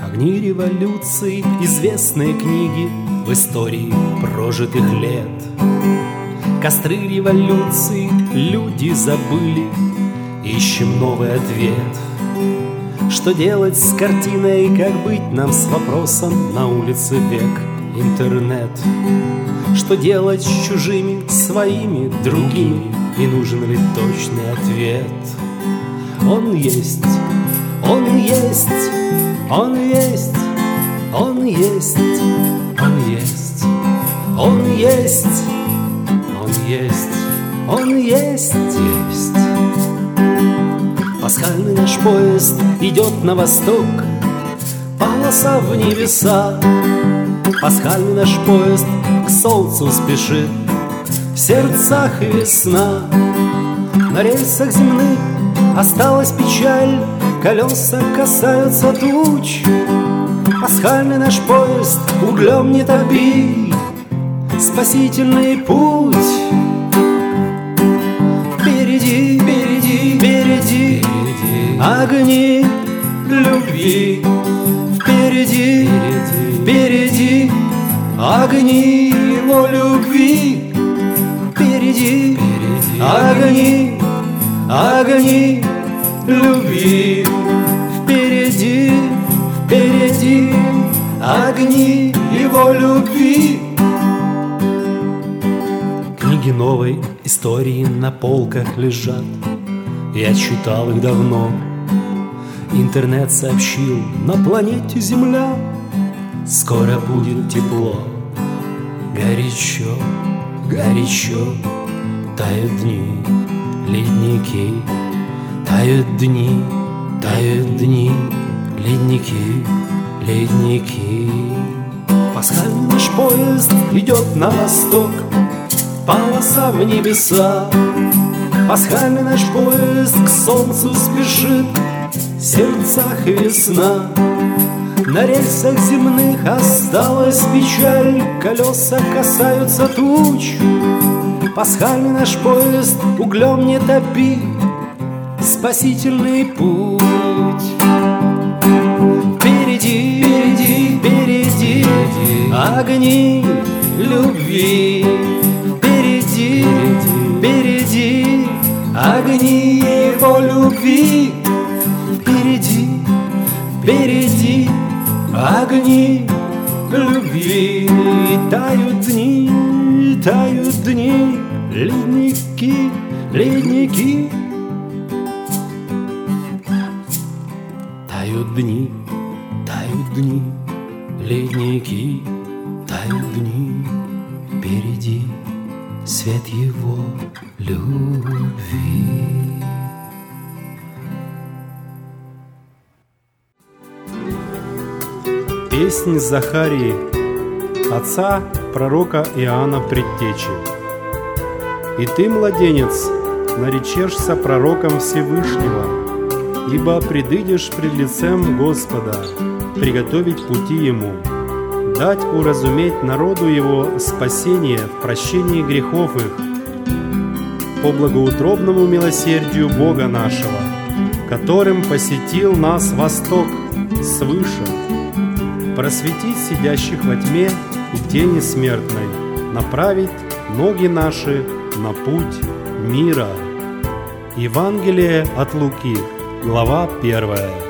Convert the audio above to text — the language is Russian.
Огни революций, известные книги в истории прожитых лет. Костры революций люди забыли, ищем новый ответ. Что делать с картиной, как быть нам с вопросом на улице век интернет? Что делать с чужими, своими, другими, и нужен ли точный ответ? Он есть, он есть, он есть, он есть, он есть, он есть, он есть, он есть, есть. Пасхальный наш поезд идет на восток, полоса в небеса. Пасхальный наш поезд к солнцу спешит, в сердцах весна. На рельсах земных осталась печаль, колеса касаются туч. Пасхальный наш поезд углем не топи, спасительный путь. Впереди, впереди, впереди огни любви. Впереди, впереди огни его любви. Впереди огни, огни любви. Впереди, впереди огни его любви. Книги новой истории на полках лежат, я читал их давно. Интернет сообщил, на планете Земля скоро будет тепло. Горячо, горячо тают дни, ледники. Тают дни, тают дни, ледники, ледники. Пасхальный наш поезд идет на восток, полоса в небеса. Пасхальный наш поезд к солнцу спешит, в сердцах весна. На рельсах земных осталась печаль, колеса касаются туч. Пасхальный наш поезд углем не топи, спасительный путь. Впереди, впереди, впереди огни любви. Впереди, впереди огни его любви. Впереди, впереди огни любви. Тают дни, ледники, ледники. Тают дни, ледники, тают дни. Впереди свет его любви. Песнь Захарии, отца пророка Иоанна Предтечи. «И ты, младенец, наречешься пророком Всевышнего, ибо предыдешь пред лицем Господа, приготовить пути Ему, дать уразуметь народу Его спасение в прощении грехов их, по благоутробному милосердию Бога нашего, которым посетил нас восток свыше, просветить сидящих во тьме и тени смертной, направить ноги наши на путь мира». Евангелие от Луки, глава 1.